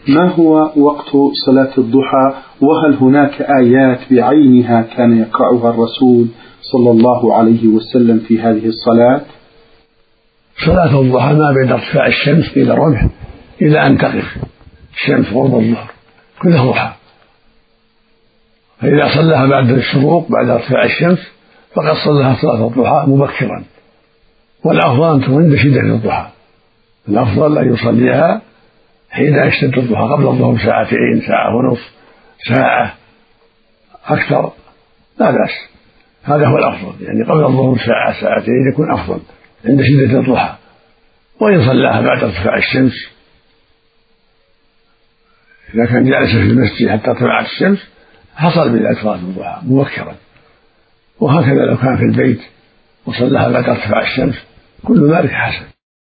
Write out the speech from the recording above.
ما هو وقت صلاة الضحى؟ وهل هناك آيات بعينها كان يقرأها الرسول صلى الله عليه وسلم في هذه الصلاة؟ صلاة الضحى ما بين ارتفاع الشمس إلى الرمح إلى أن تقف الشمس قرب الظهر كله ضحى، فإذا صلىها بعد الشروق بعد ارتفاع الشمس فقد صلىها صلاة الضحى مبكرا، والأفضل أن تكون عند شدة الضحى، الأفضل أن يصليها حين يشتد الضحى قبل الظهر ساعتين ساعة ونصف ساعة أكثر لا بأس، هذا هو الأفضل، يعني قبل الظهر ساعة ساعتين يكون أفضل عند شدة الضحى. وإن صلاها بعد ارتفاع الشمس إذا كان جالسا في المسجد حتى طلعت الشمس حصل بذلك صلاة الضحى مبكرا، وهكذا لو كان في البيت وصلاها بعد ارتفاع الشمس كل ذلك حسن.